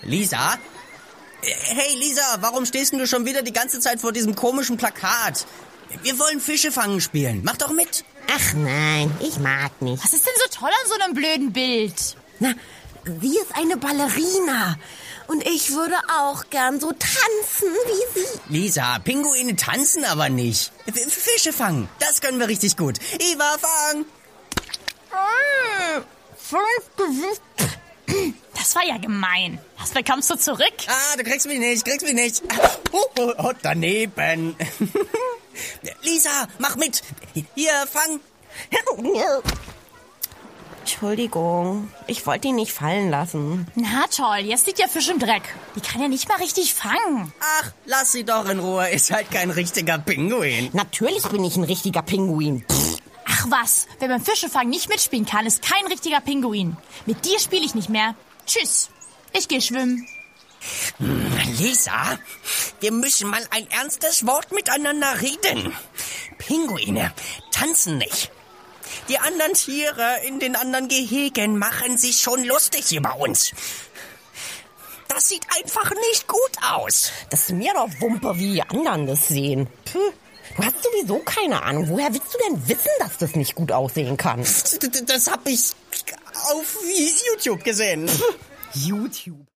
Lisa? Hey Lisa, warum stehst denn du schon wieder die ganze Zeit vor diesem komischen Plakat? Wir wollen Fische fangen spielen. Mach doch mit. Ach nein, ich mag nicht. Was ist denn so toll an so einem blöden Bild? Na, sie ist eine Ballerina. Und ich würde auch gern so tanzen wie sie. Lisa, Pinguine tanzen aber nicht. Fische fangen, das können wir richtig gut. Eva, fang! Das war ja gemein. Was bekommst du zurück? Ah, du kriegst mich nicht. Oh, daneben. Lisa, mach mit. Hier, fang. Entschuldigung, ich wollte ihn nicht fallen lassen. Na toll, jetzt liegt der Fisch im Dreck. Die kann ja nicht mal richtig fangen. Ach, lass sie doch in Ruhe. Ist halt kein richtiger Pinguin. Natürlich bin ich ein richtiger Pinguin. Ach was, wer beim Fischefangen nicht mitspielen kann, ist kein richtiger Pinguin. Mit dir spiele ich nicht mehr. Tschüss, ich gehe schwimmen. Lisa, wir müssen mal ein ernstes Wort miteinander reden. Pinguine tanzen nicht. Die anderen Tiere in den anderen Gehegen machen sich schon lustig über uns. Das sieht einfach nicht gut aus. Das ist mir doch Wumpe, wie die anderen das sehen. Puh, du hast sowieso keine Ahnung. Woher willst du denn wissen, dass das nicht gut aussehen kann? Das hab ich auf YouTube gesehen. YouTube.